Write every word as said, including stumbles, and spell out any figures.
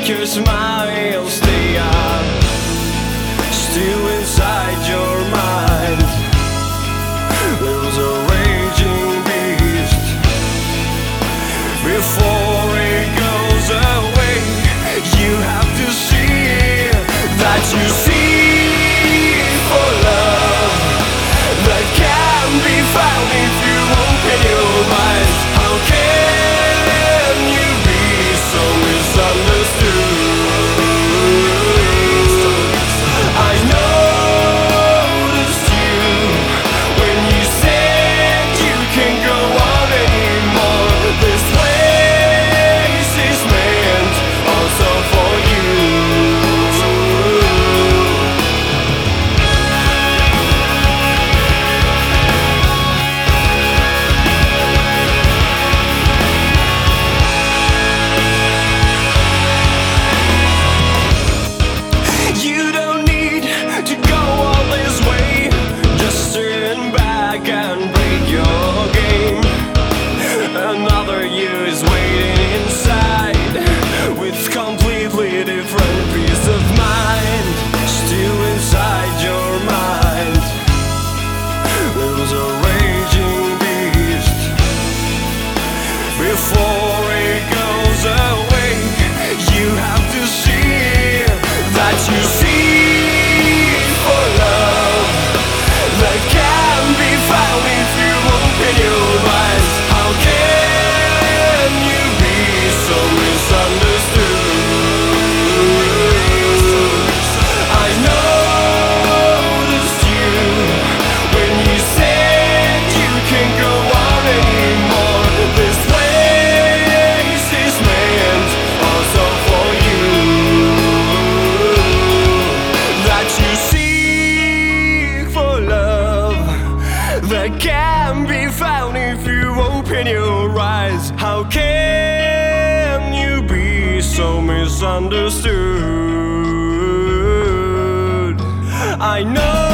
your smiles, they are still inside your mind. There's a raging beast before it goes away. You have to see that you seek for love that can be found if you open your eyes. How can you be so misunderstood? I noticed you when you said you can't go on anymore. This place is meant also for you. You don't need to go all this way. Just turn back and break your game. Another you is waiting inside with completely different peace of mind. Still inside your mind, there's a raging beast before it goes away. You have to see that you seek for love that can be found if you open your eyes. How can you be so misunderstood? I noticed you when you said you can't go on anymore. This place is meant also for you. That you seek for love that can be found if you open your eyes. How can you be so misunderstood? I know